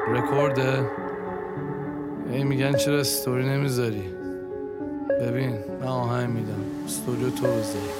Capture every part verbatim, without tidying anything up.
رکورده؟ ای میگن چرا استوری نمیذاری؟ ببین من آهنگ میدم استوریو تو بذاری.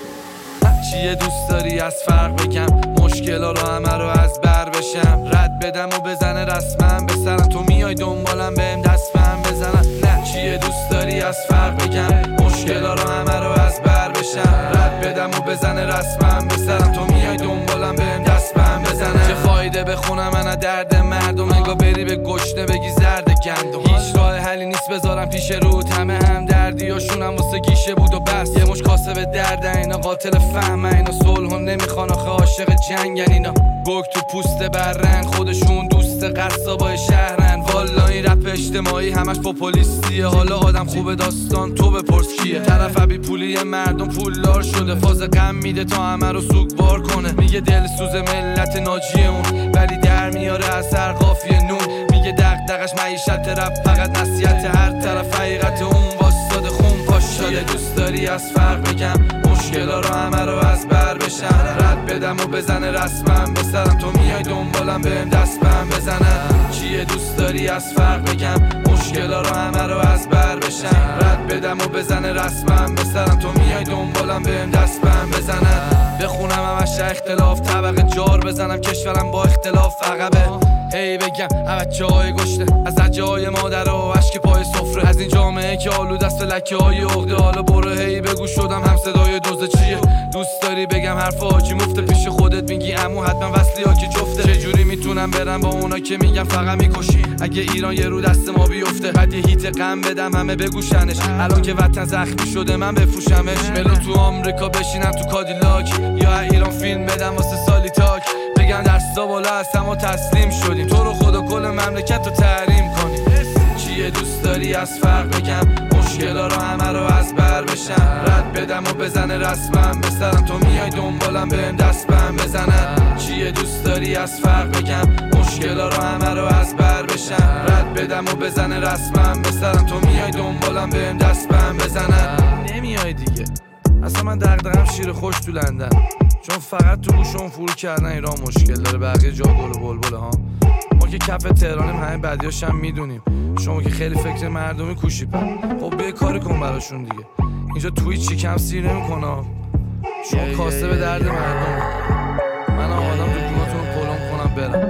چیه دوست داری از فرق بگم؟ مشکلا رو همه رو از بر بشم، رد بدم و بزنه رسمم به سرم، تو میای دنبالم بهم دست بهم بزنم. نه چیه دوست داری از فرق بگم؟ مشکلا رو همه رو از بر بشم، رد بدم و بزنه رسمم به سرم، تو میای دنبالم بهم دست بهم بزنه. چه فایده بخونم من درد مردم، انگار بری به گشنه بگی زرد گندم. هیچ راه حلی نیست بذارم پیش رود، همه هم دردیاشونم واسه گیشه بود و بس. یه مش کاسه به درد اینا قاتل فهم، اینا صلح هم نمیخوان آخه عاشق جنگن. اینا گرگ تو پوست برن، خودشون دوست قصابای شهرن. والا این رپ اجتماعی همش پاپولیستیه، حالا آدم خوبه داستان تو بپرس کیه. طرف بی پولی مردم پولدار شده، فاز غم میده تا همه رو سوگوار کنه. میگه دل سوز ملت ناجیه اون، ولی در میاره از هر قافیه نون. میگه دغدغش معیشت رپ فقط نصیحت، هر طرف حقیقت اون واسطاده خون پاش شده. دوست داری از فرق بگم؟ مشکلا رو همه رو از بر بشم، رد بدم و بزنه رسمم به سرم، تو میای دنبالم بهم دست بهم بزنه. چیه دوست داری از فرق بگم؟ مشکلا رو همه رو از بر بشم، رد بدم و بزنه رسمم به سرم، تو میای دنبالم بهم دست بهم بزنه. بخونم همش اختلاف، طبقه جار بزنم کشورم با اختلاف عقبه. هی بگم همه جای گشته، از رجای مادر و اشک پای سفره، از این جامعه که آلود است لکه های عقده. حالا برو هی بگو شدم هم صدای دوزه. چیه دوست داری بگم؟ حرف حاجی مفته پیش خودت میگی امو حتما وصلی ها که جفته. چجوری میتونم برم با اونا که میگم فقط میکشی؟ اگه ایران یه رو دست ما بیفته، بعد یه هیت غم بدم همه بگوشنش. الان که وطن زخمی شده من بفروشمش، ملو تو آمریکا بشینم تو کادیلاک، یا ایران فیلم بدم واسه سالی تاک. بگم دستا بالا هستم و تسلیم شدیم، تو رو خدا کل مملکت رو تحریم کنیم. چیه دوست داری از فرق بگم؟ مشکلا رو همه رو از بر بشم، رد بدم و بزنه رسمم به سرم، تو میای دنبالم بهم دست بهم بزنه. چیه دوست داری از فرق بگم؟ مشکلا رو همه رو از بر بشم، رد بدم و بزنه رسمم به سرم، تو میای دنبالم بهم دست بهم بزنه. نمیای دیگه اصلا من دغدغم شیر خوش تو لندن، چون فقط تو گوشم فرو کردن ایران مشکل داره، بقیه جا گل و بلبله ها. ما که کف تهرانیم همه بدیاش هم میدونیم، شما که خیلی فکر مردمی کوشی پر. خب بیا کاری کن براشون دیگه، اینجا توییت چی کم سیر نمیکنه، شما کاسه به درد مردم. من آمادم تو جونتون پلم کنم برم.